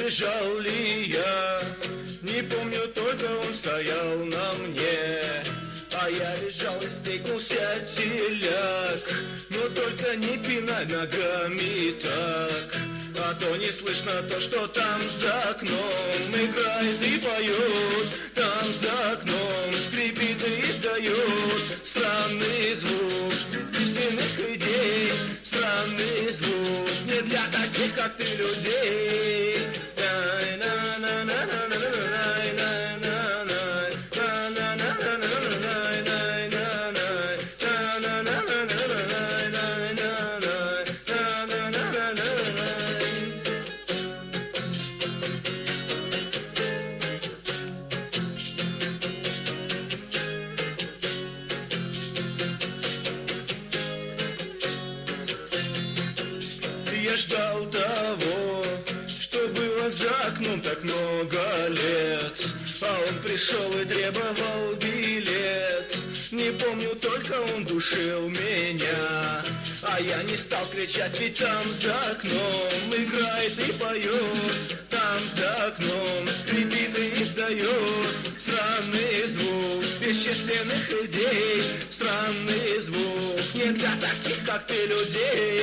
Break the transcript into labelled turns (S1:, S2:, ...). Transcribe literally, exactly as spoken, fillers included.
S1: бежал ли я, не помню, только он стоял на мне. А я лежал и стекнулся теляк, но только не пинай ногами так, а то не слышно то, что там за окном играет и поет. Там за окном скрипит и издает странный звук бесчисленных идей. Странный звук не для таких, как ты, людей. Я ждал того, что было за окном так много лет, а он пришел и требовал билет. Не помню, только он душил меня, а я не стал кричать, ведь там за окном играет и поет. Там за окном скрипит и издает странный звук бесчисленных идей. Странный звук не для таких, как ты, людей.